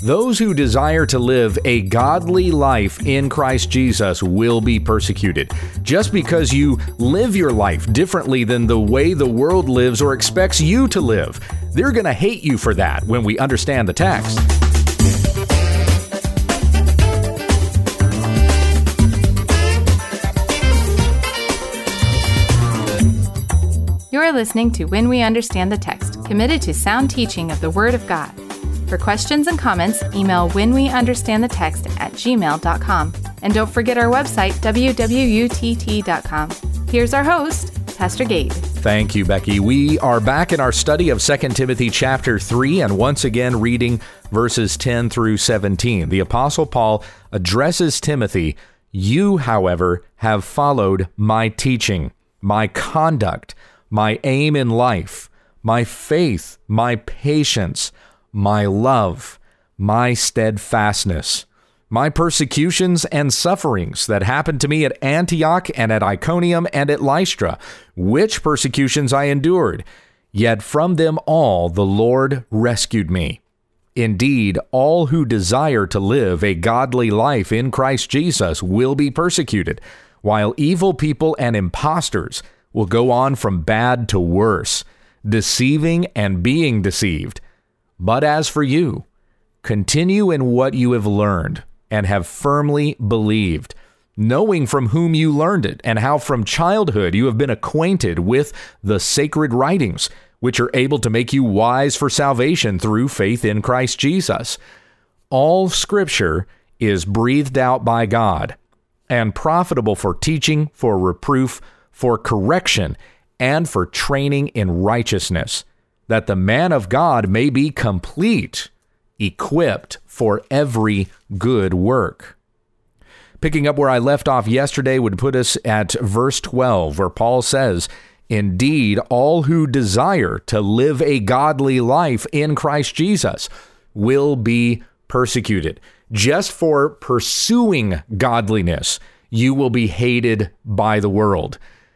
Those who desire to live a godly life in Christ Jesus will be persecuted. Just because you live your life differently than the way the world lives or expects you to live, they're going to hate you for that when we understand the text. You're listening to When We Understand the Text, committed to sound teaching of the Word of God. For questions and comments, email whenweunderstandthetext@gmail.com. And don't forget our website, www.utt.com. Here's our host, Pastor Gabe. Thank you, Becky. We are back in our study of 2 Timothy chapter 3, and once again reading verses 10 through 17. The Apostle Paul addresses Timothy, "You, however, have followed my teaching, my conduct, my aim in life, my faith, my patience, my love, my steadfastness, my persecutions and sufferings that happened to me at Antioch and at Iconium and at Lystra, which persecutions I endured. Yet from them all the Lord rescued me. Indeed, all who desire to live a godly life in Christ Jesus will be persecuted, while evil people and impostors will go on from bad to worse, deceiving and being deceived. But as for you, continue in what you have learned and have firmly believed, knowing from whom you learned it, and how from childhood you have been acquainted with the sacred writings, which are able to make you wise for salvation through faith in Christ Jesus. All Scripture is breathed out by God and profitable for teaching, for reproof, for correction, and for training in righteousness, that the man of God may be complete, equipped for every good work." Picking up where I left off yesterday would put us at verse 12, where Paul says, "Indeed, all who desire to live a godly life in Christ Jesus will be persecuted." Just for pursuing godliness, you will be hated by the world.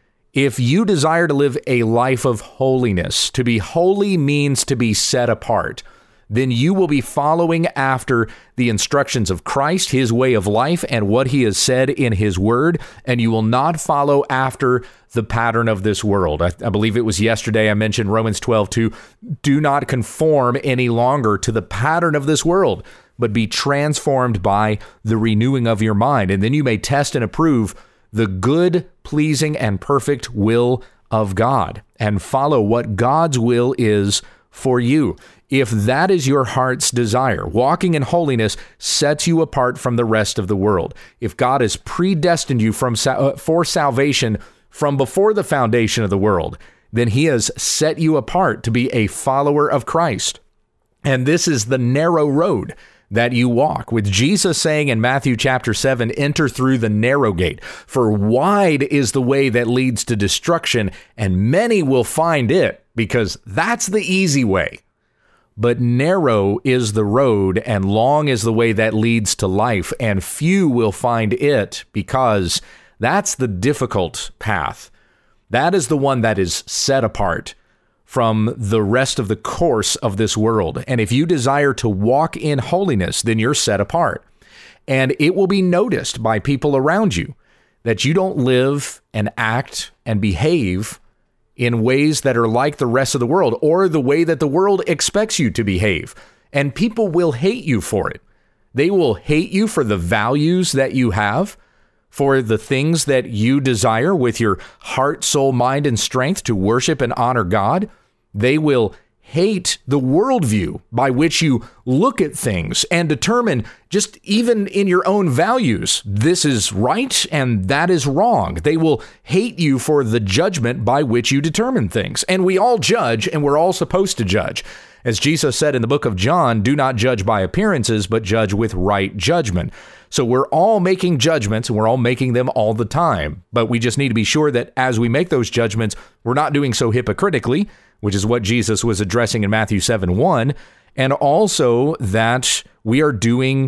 If you desire to live a life of holiness, to be holy means to be set apart, then you will be following after the instructions of Christ, his way of life, and what he has said in his word, and you will not follow after the pattern of this world. I believe it was yesterday I mentioned Romans 12:2. Do not conform any longer to the pattern of this world, but be transformed by the renewing of your mind, and then you may test and approve the good, pleasing, and perfect will of God, and follow what God's will is for you. If that is your heart's desire, walking in holiness sets you apart from the rest of the world. If God has predestined you for salvation from before the foundation of the world, then he has set you apart to be a follower of Christ. And this is the narrow road that you walk, with Jesus saying in Matthew chapter 7, "Enter through the narrow gate, for wide is the way that leads to destruction, and many will find it," because that's the easy way. But narrow is the road, and long is the way that leads to life, and few will find it, because that's the difficult path. That is the one that is set apart from the rest of the course of this world. And if you desire to walk in holiness, then you're set apart. And it will be noticed by people around you that you don't live and act and behave in ways that are like the rest of the world, or the way that the world expects you to behave. And people will hate you for it. They will hate you for the values that you have, for the things that you desire with your heart, soul, mind, and strength to worship and honor God. They will hate the worldview by which you look at things and determine, just even in your own values, this is right and that is wrong. They will hate you for the judgment by which you determine things. And we all judge, and we're all supposed to judge. As Jesus said in the book of John, "Do not judge by appearances, but judge with right judgment." So we're all making judgments, and we're all making them all the time. But we just need to be sure that as we make those judgments, we're not doing so hypocritically, which is what Jesus was addressing in Matthew 7:1, and also that we are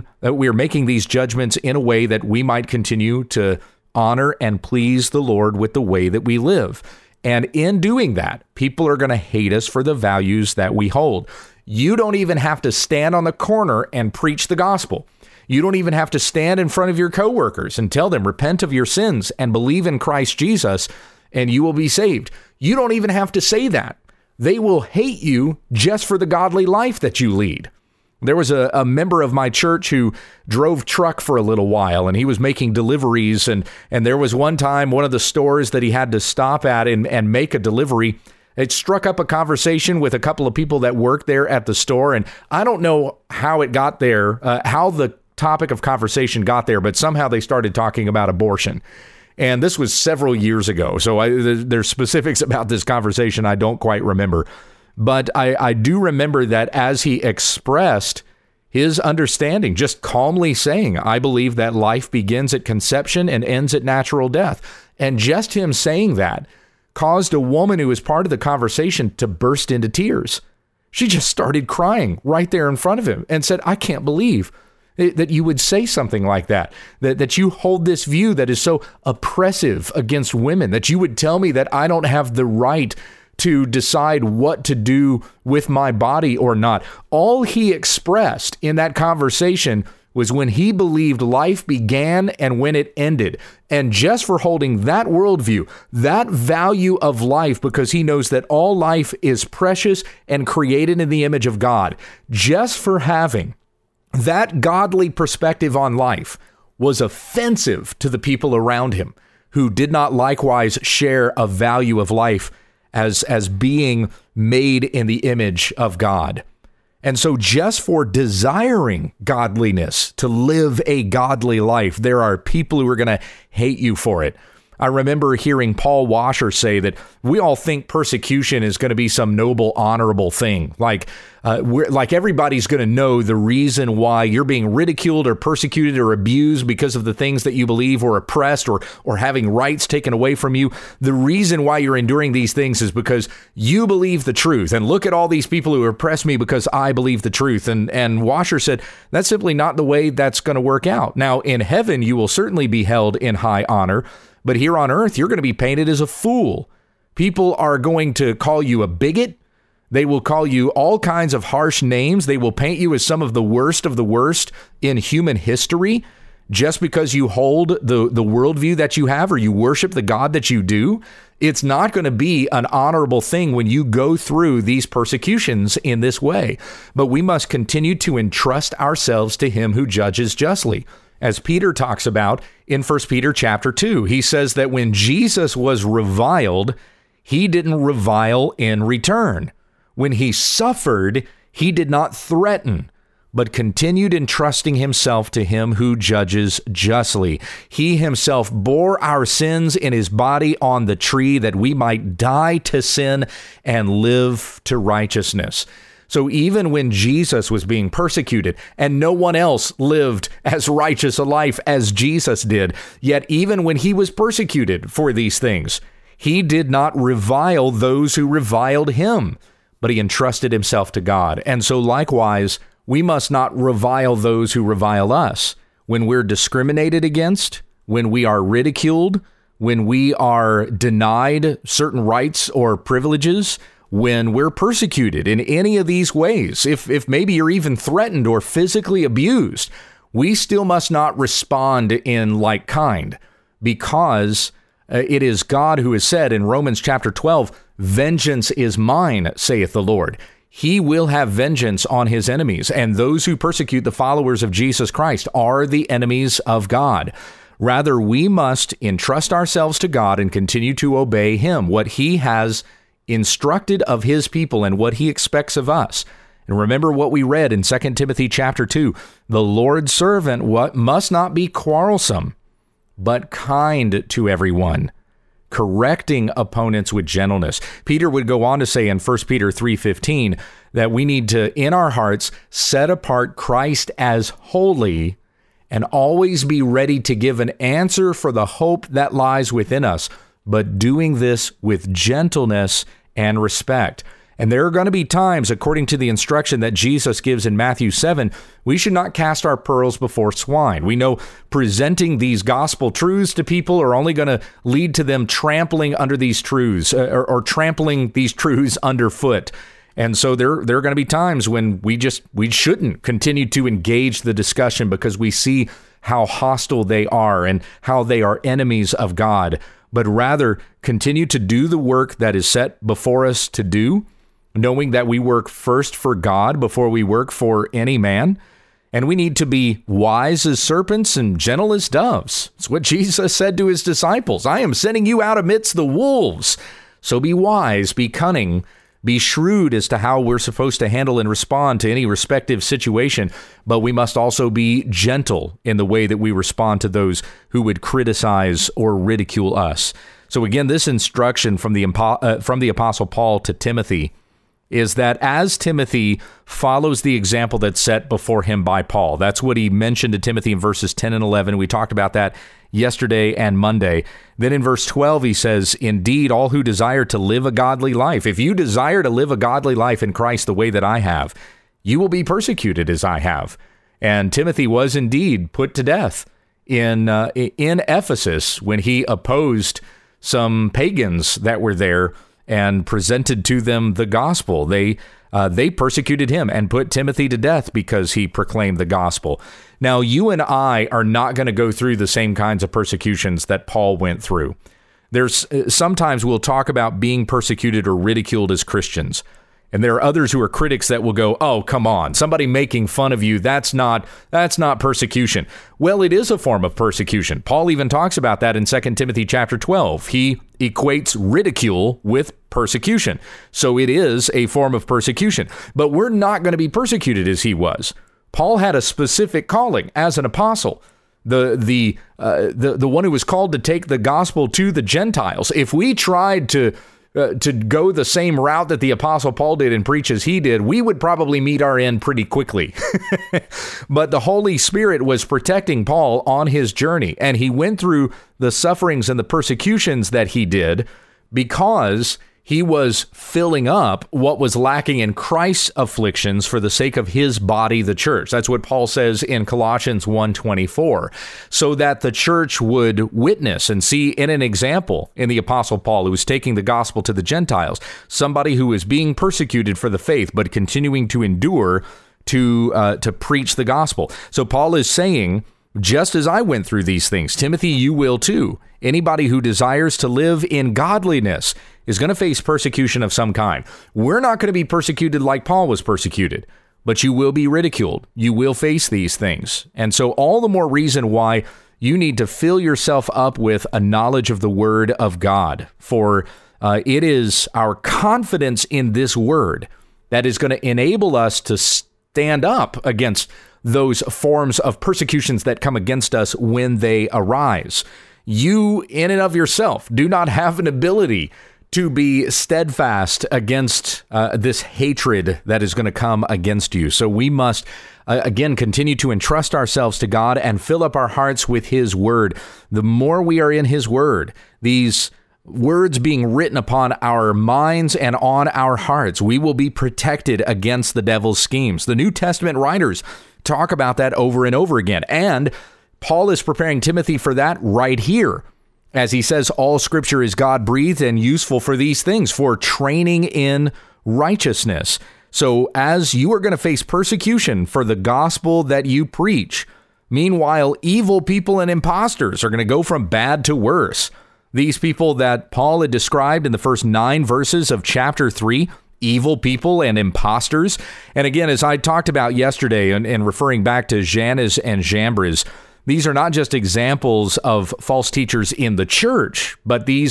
making these judgments in a way that we might continue to honor and please the Lord with the way that we live. And in doing that, people are going to hate us for the values that we hold. You don't even have to stand on the corner and preach the gospel. You don't even have to stand in front of your coworkers and tell them, repent of your sins and believe in Christ Jesus, and you will be saved. You don't even have to say that. They will hate you just for the godly life that you lead. There was a member of my church who drove truck for a little while, and he was making deliveries. And there was one time, one of the stores that he had to stop at and make a delivery, it struck up a conversation with a couple of people that worked there at the store. And I don't know how it got there, how the topic of conversation got there, but somehow they started talking about abortion. And this was several years ago. So there's specifics about this conversation I don't quite remember. But I do remember that as he expressed his understanding, just calmly saying, I believe that life begins at conception and ends at natural death. And just him saying that caused a woman who was part of the conversation to burst into tears. She just started crying right there in front of him and said, I can't believe that you would say something like that you hold this view that is so oppressive against women, that you would tell me that I don't have the right to decide what to do with my body or not. All he expressed in that conversation was when he believed life began and when it ended. And just for holding that worldview, that value of life, because he knows that all life is precious and created in the image of God, just for having that godly perspective on life was offensive to the people around him who did not likewise share a value of life as being made in the image of God. And so just for desiring godliness, to live a godly life, there are people who are going to hate you for it. I remember hearing Paul Washer say that we all think persecution is going to be some noble, honorable thing. Like everybody's going to know the reason why you're being ridiculed or persecuted or abused because of the things that you believe, or oppressed or having rights taken away from you. The reason why you're enduring these things is because you believe the truth. And look at all these people who oppress me because I believe the truth. And Washer said, that's simply not the way that's going to work out. Now, in heaven, you will certainly be held in high honor. But here on earth, you're going to be painted as a fool. People are going to call you a bigot. They will call you all kinds of harsh names. They will paint you as some of the worst in human history just because you hold the worldview that you have, or you worship the God that you do. It's not going to be an honorable thing when you go through these persecutions in this way. But we must continue to entrust ourselves to him who judges justly. As Peter talks about in 1 Peter chapter 2, he says that when Jesus was reviled, he didn't revile in return. When he suffered, he did not threaten, but continued entrusting himself to him who judges justly. He himself bore our sins in his body on the tree that we might die to sin and live to righteousness. So even when Jesus was being persecuted and no one else lived as righteous a life as Jesus did, yet even when he was persecuted for these things, he did not revile those who reviled him, but he entrusted himself to God. And so likewise, we must not revile those who revile us. When we're discriminated against, when we are ridiculed, when we are denied certain rights or privileges, when we're persecuted in any of these ways, if maybe you're even threatened or physically abused, we still must not respond in like kind, because it is God who has said in Romans chapter 12, vengeance is mine, saith the Lord. He will have vengeance on his enemies, and those who persecute the followers of Jesus Christ are the enemies of God. Rather, we must entrust ourselves to God and continue to obey him, what he has instructed of his people and what he expects of us. And remember what we read in 2 Timothy chapter 2, the Lord's servant must not be quarrelsome, but kind to everyone, correcting opponents with gentleness. Peter would go on to say in 1 Peter 3:15 that we need to, in our hearts, set apart Christ as holy and always be ready to give an answer for the hope that lies within us, but doing this with gentleness and respect. And there are going to be times, according to the instruction that Jesus gives in Matthew 7, we should not cast our pearls before swine. We know presenting these gospel truths to people are only going to lead to them trampling under these truths or trampling these truths underfoot. And so there are going to be times when we shouldn't continue to engage the discussion because we see how hostile they are and how they are enemies of God, but rather continue to do the work that is set before us to do, knowing that we work first for God before we work for any man. And we need to be wise as serpents and gentle as doves. It's what Jesus said to his disciples. I am sending you out amidst the wolves. So be wise, be cunning, be shrewd as to how we're supposed to handle and respond to any respective situation. But we must also be gentle in the way that we respond to those who would criticize or ridicule us. So again, this instruction from the Apostle Paul to Timothy is that as Timothy follows the example that's set before him by Paul, that's what he mentioned to Timothy in verses 10 and 11. We talked about that yesterday and Monday. Then in verse 12, he says, indeed, all who desire to live a godly life, if you desire to live a godly life in Christ the way that I have, you will be persecuted as I have. And Timothy was indeed put to death in Ephesus when he opposed some pagans that were there and presented to them the gospel. They persecuted him and put Timothy to death because he proclaimed the gospel. Now, you and I are not going to go through the same kinds of persecutions that Paul went through. There's sometimes we'll talk about being persecuted or ridiculed as Christians. And there are others who are critics that will go, oh, come on, somebody making fun of you, that's not persecution. Well, it is a form of persecution. Paul even talks about that in 2 Timothy chapter 12. He equates ridicule with persecution. So it is a form of persecution. But we're not going to be persecuted as he was. Paul had a specific calling as an apostle. The one who was called to take the gospel to the Gentiles. If we tried to go the same route that the Apostle Paul did and preach as he did, we would probably meet our end pretty quickly. But the Holy Spirit was protecting Paul on his journey, and he went through the sufferings and the persecutions that he did because he was filling up what was lacking in Christ's afflictions for the sake of his body, the church. That's what Paul says in Colossians 1:24, so that the church would witness and see in an example in the Apostle Paul, who was taking the gospel to the Gentiles, somebody who is being persecuted for the faith, but continuing to endure to preach the gospel. So Paul is saying, just as I went through these things, Timothy, you will too. Anybody who desires to live in godliness is going to face persecution of some kind. We're not going to be persecuted like Paul was persecuted, but you will be ridiculed. You will face these things. And so all the more reason why you need to fill yourself up with a knowledge of the Word of God, for it is our confidence in this Word that is going to enable us to stand up against those forms of persecutions that come against us when they arise. You, in and of yourself, do not have an ability to be steadfast against this hatred that is going to come against you. So we must, again, continue to entrust ourselves to God and fill up our hearts with His Word. The more we are in His Word, these words being written upon our minds and on our hearts, we will be protected against the devil's schemes. The New Testament writers talk about that over and over again. And Paul is preparing Timothy for that right here, as he says, all Scripture is God-breathed and useful for these things, for training in righteousness. So as you are going to face persecution for the gospel that you preach, meanwhile, evil people and imposters are going to go from bad to worse. These people that Paul had described in the first 9 verses of chapter 3, evil people and imposters. And again, as I talked about yesterday and referring back to Jannes and Jambres, these are not just examples of false teachers in the church, but these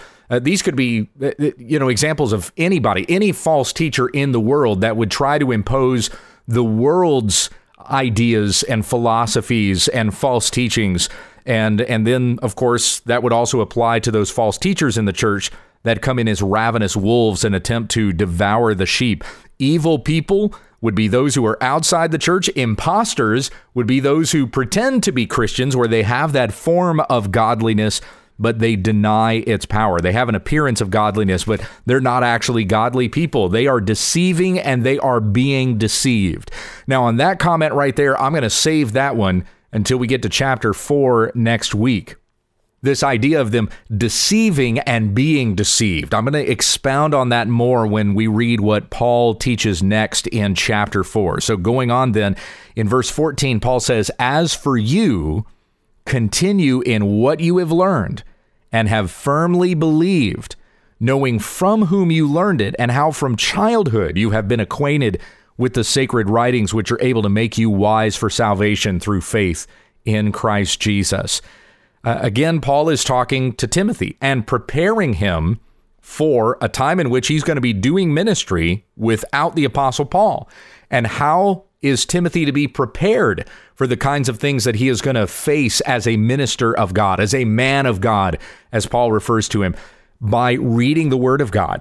could be, examples of anybody, any false teacher in the world that would try to impose the world's ideas and philosophies and false teachings. And then, of course, that would also apply to those false teachers in the church that come in as ravenous wolves and attempt to devour the sheep. Evil people would be those who are outside the church. Imposters would be those who pretend to be Christians, where they have that form of godliness, but they deny its power. They have an appearance of godliness, but they're not actually godly people. They are deceiving and they are being deceived. Now, on that comment right there, I'm going to save that one until we get to chapter 4 next week. this idea of them deceiving and being deceived. I'm going to expound on that more when we read what Paul teaches next in chapter 4. So going on then, in verse 14, Paul says, "As for you, continue in what you have learned and have firmly believed, knowing from whom you learned it and how from childhood you have been acquainted with the sacred writings which are able to make you wise for salvation through faith in Christ Jesus." Again, Paul is talking to Timothy and preparing him for a time in which he's going to be doing ministry without the Apostle Paul. And how is Timothy to be prepared for the kinds of things that he is going to face as a minister of God, as a man of God, as Paul refers to him? By reading the Word of God,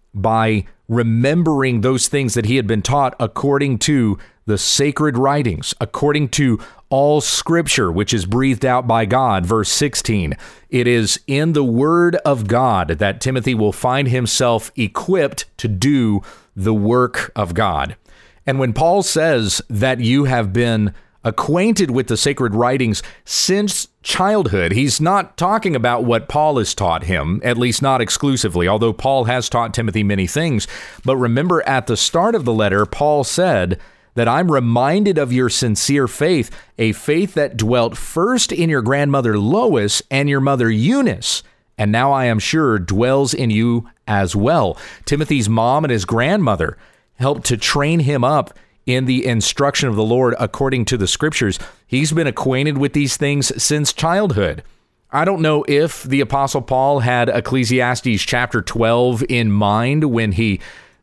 by remembering those things that he had been taught according to the sacred writings, according to all Scripture, which is breathed out by God. Verse 16, it is in the Word of God that Timothy will find himself equipped to do the work of God. And when Paul says that you have been acquainted with the sacred writings since childhood, he's not talking about what Paul has taught him, at least not exclusively, although Paul has taught Timothy many things. But remember, at the start of the letter, Paul said that I'm reminded of your sincere faith, a faith that dwelt first in your grandmother Lois and your mother Eunice, and now I am sure dwells in you as well. Timothy's mom and his grandmother helped to train him up in the instruction of the Lord according to the Scriptures. He's been acquainted with these things since childhood. I don't know if the Apostle Paul had Ecclesiastes chapter 12 in mind when he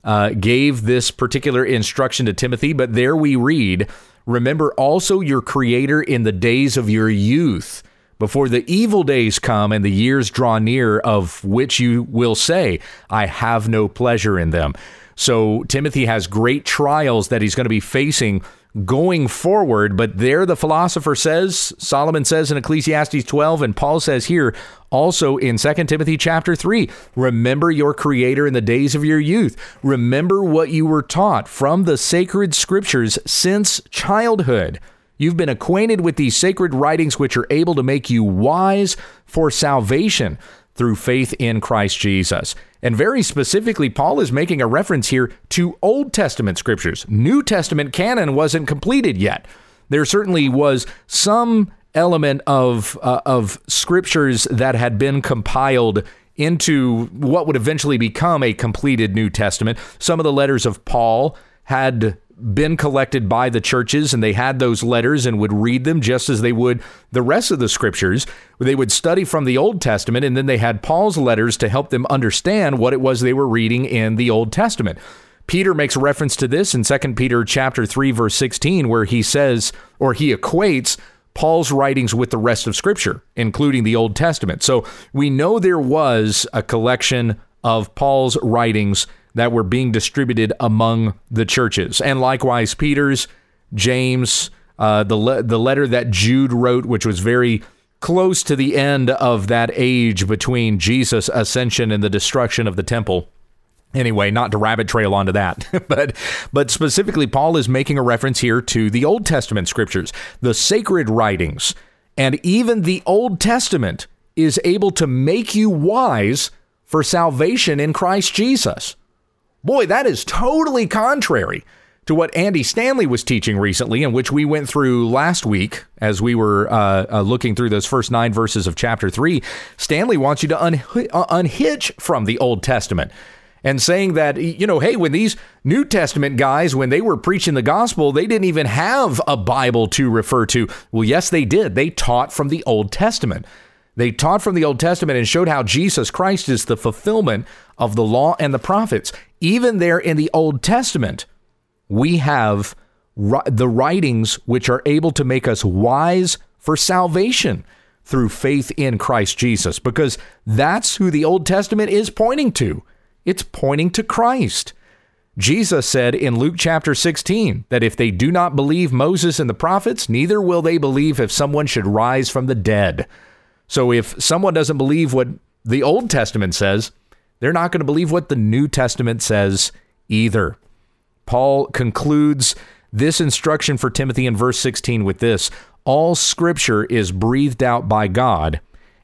gave this particular instruction to Timothy, but there we read, "Remember also your Creator in the days of your youth, before the evil days come and the years draw near, of which you will say, I have no pleasure in them." So Timothy has great trials that he's going to be facing going forward, but there the philosopher says, Solomon says in Ecclesiastes 12, and Paul says here also in 2 Timothy chapter 3, remember your Creator in the days of your youth. Remember what you were taught from the sacred Scriptures since childhood. You've been acquainted with these sacred writings which are able to make you wise for salvation through faith in Christ Jesus. And very specifically, Paul is making a reference here to Old Testament Scriptures. New Testament canon wasn't completed yet. There certainly was some element of Scriptures that had been compiled into what would eventually become a completed New Testament. Some of the letters of Paul had been collected by the churches, and they had those letters and would read them just as they would the rest of the Scriptures. They would study from the Old Testament, and then they had Paul's letters to help them understand what it was they were reading in the Old Testament. Peter makes reference to this in 2 Peter chapter 3, verse 16, where he says, or he equates Paul's writings with the rest of Scripture, including the Old Testament. So we know there was a collection of Paul's writings that were being distributed among the churches. And likewise, Peter's, James, the letter that Jude wrote, which was very close to the end of that age between Jesus' ascension and the destruction of the temple. Anyway, not to rabbit trail onto that, but specifically, Paul is making a reference here to the Old Testament Scriptures, the sacred writings, and even the Old Testament is able to make you wise for salvation in Christ Jesus. Boy, that is totally contrary to what Andy Stanley was teaching recently, and which we went through last week as we were looking through those first 9 verses of chapter 3. Stanley wants you to unhitch from the Old Testament and saying that, hey, when these New Testament guys, when they were preaching the gospel, they didn't even have a Bible to refer to. Well, yes, they did. They taught from the Old Testament. They taught from the Old Testament and showed how Jesus Christ is the fulfillment of the law and the prophets. Even there in the Old Testament, we have the writings which are able to make us wise for salvation through faith in Christ Jesus, because that's who the Old Testament is pointing to. It's pointing to Christ. Jesus said in Luke chapter 16 that if they do not believe Moses and the prophets, neither will they believe if someone should rise from the dead. So if someone doesn't believe what the Old Testament says, they're not going to believe what the New Testament says either. Paul concludes this instruction for Timothy in verse 16 with this: all Scripture is breathed out by God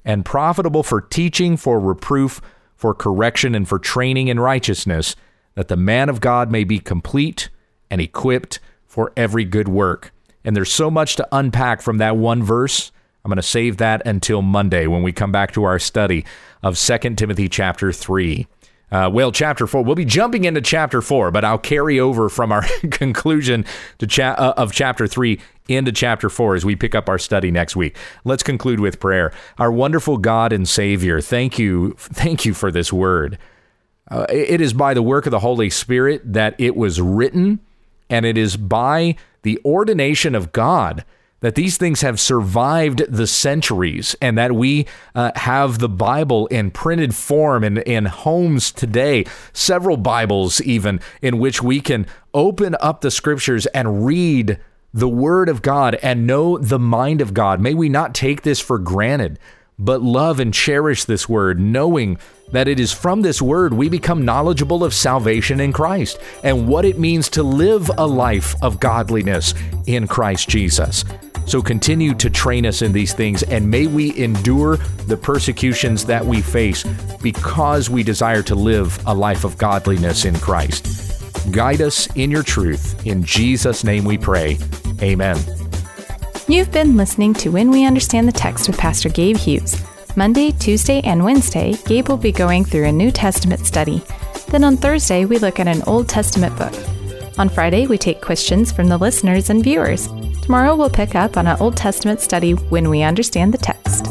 and profitable for teaching, for reproof, for correction, and for training in righteousness, that the man of God may be complete and equipped for every good work. And there's so much to unpack from that one verse. I'm going to save that until Monday when we come back to our study of 2 Timothy chapter 3. Chapter 4. We'll be jumping into chapter 4, but I'll carry over from our conclusion of chapter 3 into chapter 4 as we pick up our study next week. Let's conclude with prayer. Our wonderful God and Savior, thank you for this word. It is by the work of the Holy Spirit that it was written, and it is by the ordination of God that these things have survived the centuries, and that we have the Bible in printed form in homes today, several Bibles even, in which we can open up the scriptures and read the Word of God and know the mind of God. May we not take this for granted, but love and cherish this word, knowing that it is from this word we become knowledgeable of salvation in Christ and what it means to live a life of godliness in Christ Jesus. So continue to train us in these things, and may we endure the persecutions that we face because we desire to live a life of godliness in Christ. Guide us in your truth. In Jesus' name we pray. Amen. You've been listening to When We Understand the Text with Pastor Gabe Hughes. Monday, Tuesday, and Wednesday, Gabe will be going through a New Testament study. Then on Thursday, we look at an Old Testament book. On Friday, we take questions from the listeners and viewers. Tomorrow, we'll pick up on an Old Testament study when we understand the text.